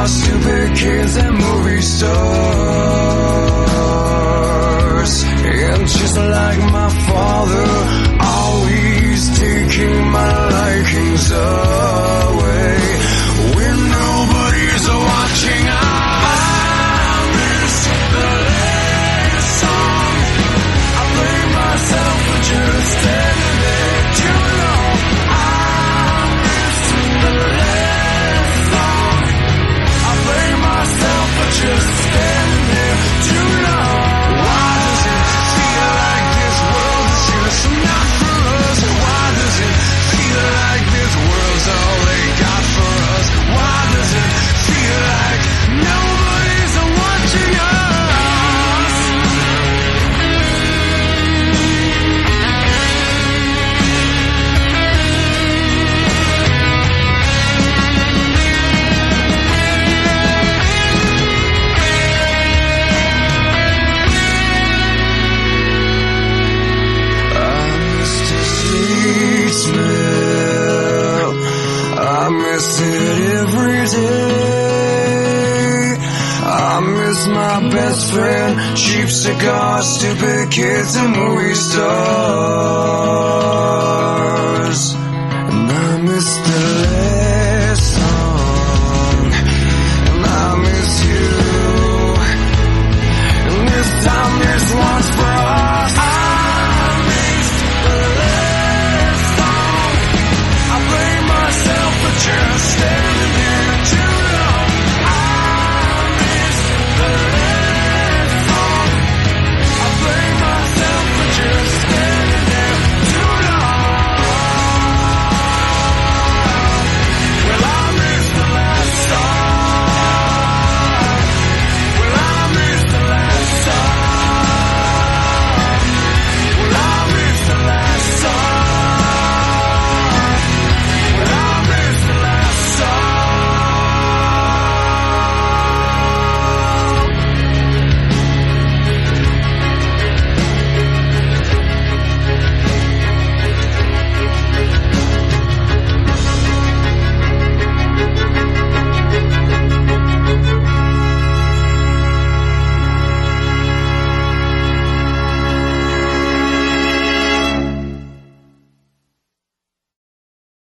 cigars, stupid kids and movie stars. And just like my father, always taking my likings away. When nobody's watching, I miss the last song. I blame myself for just standing there too long. I miss the last song. I blame myself for just standing there too long. Why does it feel like this world is just not for us? Why does it feel like this world's all they got for us? Why does it feel like nobody's watching us? I miss it every day. I miss my best friend, cheap cigars, stupid kids and movie stars. And I miss the